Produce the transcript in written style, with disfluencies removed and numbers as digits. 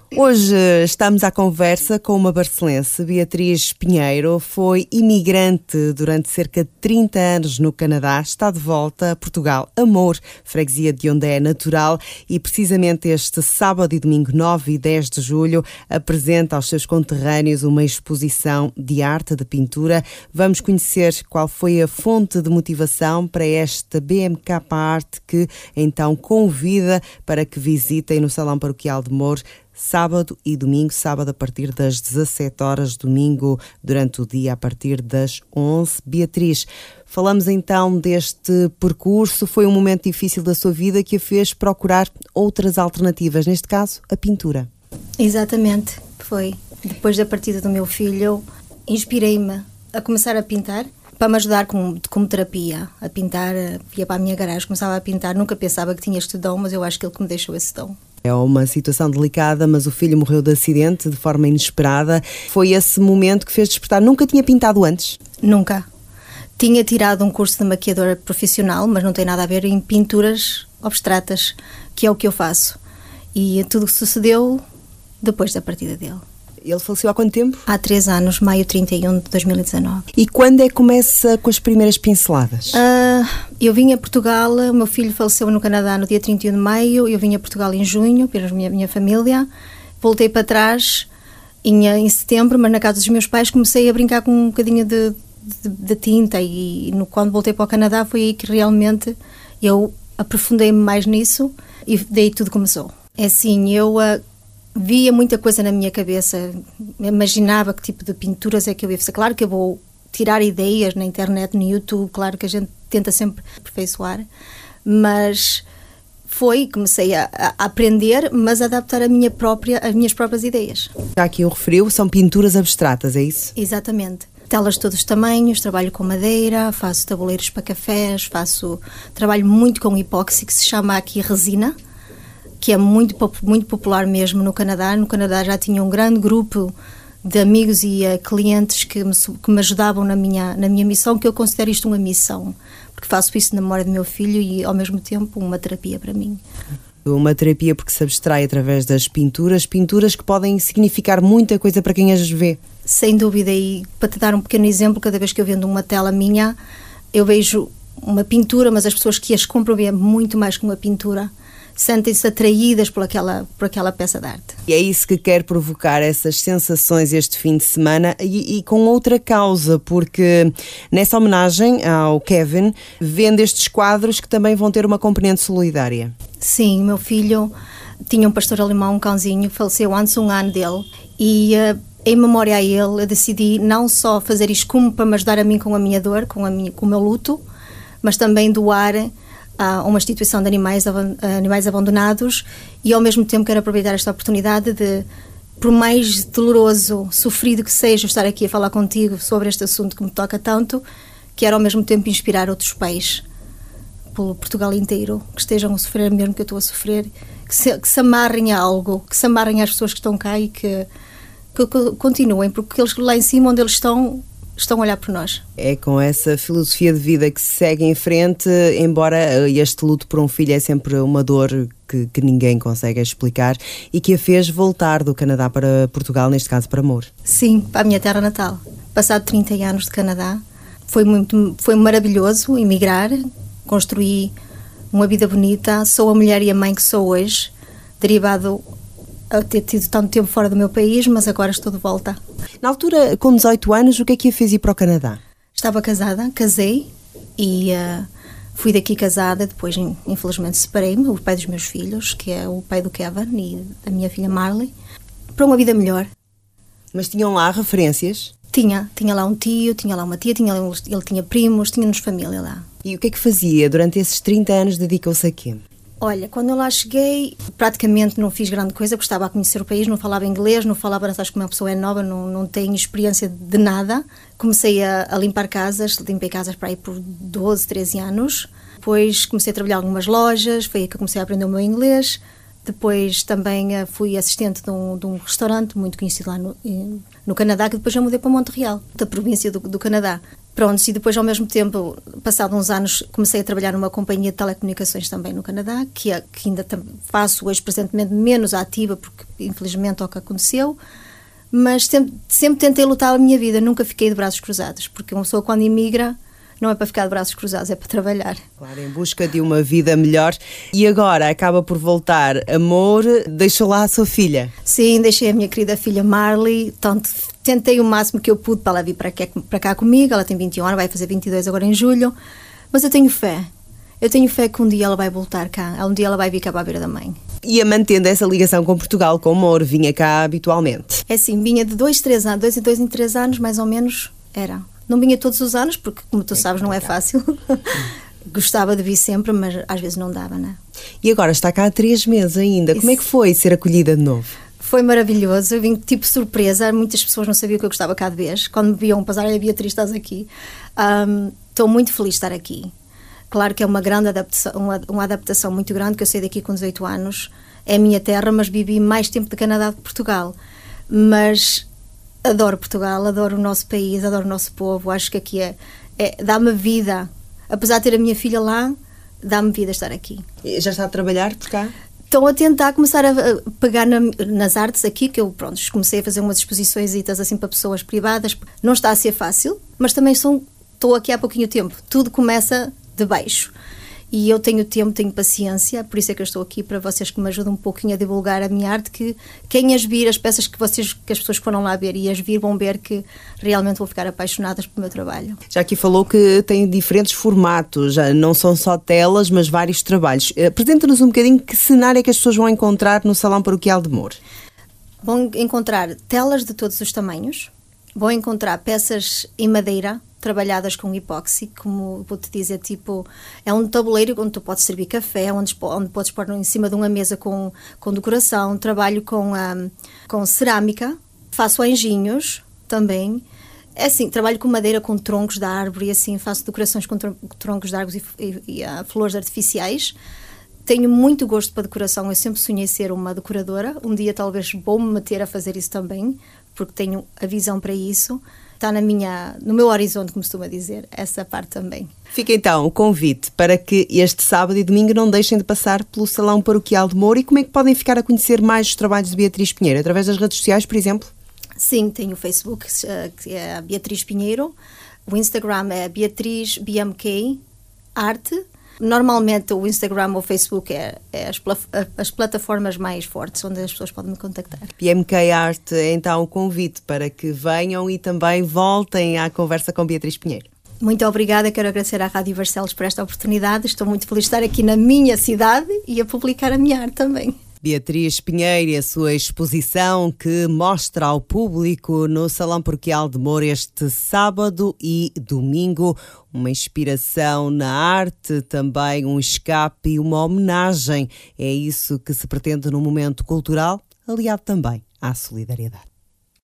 Hoje estamos à conversa com uma barcelense. Beatriz Pinheiro foi imigrante durante cerca de 30 anos no Canadá, está de volta a Portugal, Amor, freguesia de onde é natural, e precisamente este sábado e domingo 9 e 10 de julho apresenta aos seus conterrâneos uma exposição de arte, de pintura. Vamos conhecer qual foi a fonte de motivação para esta BMK Arte, que então convida para que visitem no Salão Paroquial de Mor sábado e domingo, sábado a partir das 17 horas, domingo durante o dia a partir das 11. Beatriz, falamos então deste percurso. Foi um momento difícil da sua vida que a fez procurar outras alternativas, neste caso a pintura. Exatamente, foi. Depois da partida do meu filho, inspirei-me a começar a pintar para me ajudar como terapia, a pintar. Ia para a minha garagem, começava a pintar, nunca pensava que tinha este dom, mas eu acho que ele que me deixou esse dom. É uma situação delicada, mas o filho morreu de acidente, de forma inesperada. Foi esse momento que fez despertar. Nunca tinha pintado antes? Nunca. Tinha tirado um curso de maquiadora profissional, mas não tem nada a ver em pinturas abstratas, que é o que eu faço. E tudo sucedeu depois da partida dele. Ele faleceu há quanto tempo? Há 3 anos, maio 31 de 2019. E quando é que começa com as primeiras pinceladas? Eu vim a Portugal, o meu filho faleceu no Canadá no dia 31 de maio, eu vim a Portugal em junho, pela minha família. Voltei para trás em setembro, mas na casa dos meus pais comecei a brincar com um bocadinho de tinta e quando voltei para o Canadá foi aí que realmente eu aprofundei-me mais nisso e daí tudo começou. É assim, eu via muita coisa na minha cabeça, imaginava que tipo de pinturas é que eu ia fazer. Claro que eu vou tirar ideias na internet, no YouTube, claro que a gente tenta sempre aperfeiçoar, mas comecei a aprender, mas a adaptar as minhas próprias ideias. Já aqui o referiu, são pinturas abstratas, é isso? Exatamente. Telas de todos os tamanhos, trabalho com madeira, faço tabuleiros para cafés, trabalho muito com epóxi, que se chama aqui resina, que é muito popular mesmo no Canadá. No Canadá já tinha um grande grupo de amigos e clientes que me ajudavam na minha missão, que eu considero isto uma missão, porque faço isso na memória do meu filho e, ao mesmo tempo, uma terapia para mim. Uma terapia porque se abstrai através das pinturas que podem significar muita coisa para quem as vê. Sem dúvida, e para te dar um pequeno exemplo, cada vez que eu vendo uma tela minha, eu vejo uma pintura, mas as pessoas que as compram veem muito mais que uma pintura. Sentem-se atraídas por aquela peça de arte. E é isso que quer provocar, essas sensações este fim de semana e com outra causa, porque nessa homenagem ao Kevin, vende estes quadros que também vão ter uma componente solidária. Sim, meu filho tinha um pastor alemão, um cãozinho, faleceu antes de 1 ano dele e em memória a ele eu decidi não só fazer isto como para me ajudar a mim com a minha dor, com o meu luto, mas também doar a uma instituição de animais abandonados e ao mesmo tempo quero aproveitar esta oportunidade de, por mais doloroso, sofrido que seja estar aqui a falar contigo sobre este assunto que me toca tanto, quero ao mesmo tempo inspirar outros pais pelo Portugal inteiro, que estejam a sofrer mesmo que eu estou a sofrer, que se amarrem a algo, que se amarrem às pessoas que estão cá e que continuem, porque eles lá em cima onde eles estão a olhar por nós. É com essa filosofia de vida que se segue em frente, embora este luto por um filho é sempre uma dor que ninguém consegue explicar e que a fez voltar do Canadá para Portugal, neste caso para Mor. Sim, para a minha terra natal. Passado 30 anos de Canadá, foi maravilhoso emigrar, construí uma vida bonita, sou a mulher e a mãe que sou hoje, derivado a ter tido tanto tempo fora do meu país, mas agora estou de volta. Na altura, com 18 anos, o que é que a fez ir para o Canadá? Estava casada, casei e fui daqui casada, depois infelizmente separei-me, o pai dos meus filhos, que é o pai do Kevin e da minha filha Marley, para uma vida melhor. Mas tinham lá referências? Tinha lá um tio, tinha lá uma tia, ele tinha primos, tínhamos família lá. E o que é que fazia? Durante esses 30 anos dedicou-se a quê? Olha, quando eu lá cheguei, praticamente não fiz grande coisa, porque estava a conhecer o país, não falava inglês, não falava, sabes como uma pessoa é nova, não tem experiência de nada. Comecei a limpar casas, limpei casas para aí por 12, 13 anos. Depois comecei a trabalhar em algumas lojas, foi aí que eu comecei a aprender o meu inglês. Depois também fui assistente de um restaurante muito conhecido lá no Canadá, que depois já mudei para Montreal, da província do Canadá. Pronto, e depois ao mesmo tempo, passado uns anos, comecei a trabalhar numa companhia de telecomunicações também no Canadá, que ainda faço hoje presentemente menos ativa, porque infelizmente é o que aconteceu, mas sempre tentei lutar a minha vida, nunca fiquei de braços cruzados, porque uma pessoa quando imigra não é para ficar de braços cruzados, é para trabalhar. Claro, em busca de uma vida melhor. E agora acaba por voltar. Amor, deixou lá a sua filha? Sim, deixei a minha querida filha Marley. Tanto tentei o máximo que eu pude para ela vir para cá comigo. Ela tem 21 anos, vai fazer 22 agora em julho. Mas eu tenho fé. Eu tenho fé que um dia ela vai voltar cá. Um dia ela vai vir cá para a beira da mãe. Ia mantendo essa ligação com Portugal, com o Amor, vinha cá habitualmente? É assim, vinha de 2 em 3 anos, mais ou menos, era. Não vinha todos os anos, porque, como tu sabes, não é fácil. Gostava de vir sempre, mas às vezes não dava, né? E agora está cá há 3 meses ainda. Como é que foi ser acolhida de novo? Foi maravilhoso. Eu vim tipo surpresa. Muitas pessoas não sabiam que eu gostava cá de vez. Quando me viam passar, olha, Beatriz, estás aqui. Estou muito feliz de estar aqui. Claro que é uma grande adaptação, uma adaptação muito grande, que eu saí daqui com 18 anos. É a minha terra, mas vivi mais tempo de Canadá do que Portugal. Mas adoro Portugal, adoro o nosso país, adoro o nosso povo. Acho que aqui dá-me vida. Apesar de ter a minha filha lá, dá-me vida estar aqui. E já está a trabalhar por cá? Estou a tentar começar a pegar nas artes aqui, que eu comecei a fazer umas exposições assim para pessoas privadas. Não está a ser fácil, mas também estou aqui há pouquinho tempo. Tudo começa de baixo. E eu tenho tempo, tenho paciência, por isso é que eu estou aqui, para vocês que me ajudam um pouquinho a divulgar a minha arte, que quem as vir, as peças que as pessoas que foram lá ver e as vir vão ver que realmente vão ficar apaixonadas pelo meu trabalho. Já aqui falou que tem diferentes formatos, já não são só telas, mas vários trabalhos. Apresenta-nos um bocadinho que cenário é que as pessoas vão encontrar no Salão Paroquial de Mor. Vão encontrar telas de todos os tamanhos, vão encontrar peças em madeira, trabalhadas com epóxi, como vou-te dizer, tipo, é um tabuleiro onde tu podes servir café, onde podes pôr em cima de uma mesa com decoração. Trabalho com cerâmica, faço anjinhos também. É assim, trabalho com madeira, com troncos de árvore, e assim, faço decorações com troncos de árvores e flores artificiais. Tenho muito gosto para decoração, eu sempre sonhei ser uma decoradora. Um dia talvez vou-me meter a fazer isso também, porque tenho a visão para isso. Está no meu horizonte, como costuma dizer, essa parte também. Fica então o convite para que este sábado e domingo não deixem de passar pelo Salão Paroquial de Mor. E como é que podem ficar a conhecer mais os trabalhos de Beatriz Pinheiro? Através das redes sociais, por exemplo? Sim, tenho o Facebook, que é Beatriz Pinheiro. O Instagram é Beatriz BMK Arte. Normalmente o Instagram ou o Facebook é as plataformas mais fortes onde as pessoas podem me contactar. BMK Art é então o convite para que venham e também voltem à conversa com Beatriz Pinheiro. Muito obrigada, quero agradecer à Rádio Barcelos por esta oportunidade. Estou muito feliz de estar aqui na minha cidade e a publicar a minha arte também. Beatriz Pinheiro e a sua exposição que mostra ao público no Salão Paroquial de Mor este sábado e domingo. Uma inspiração na arte, também um escape e uma homenagem. É isso que se pretende num momento cultural, aliado também à solidariedade.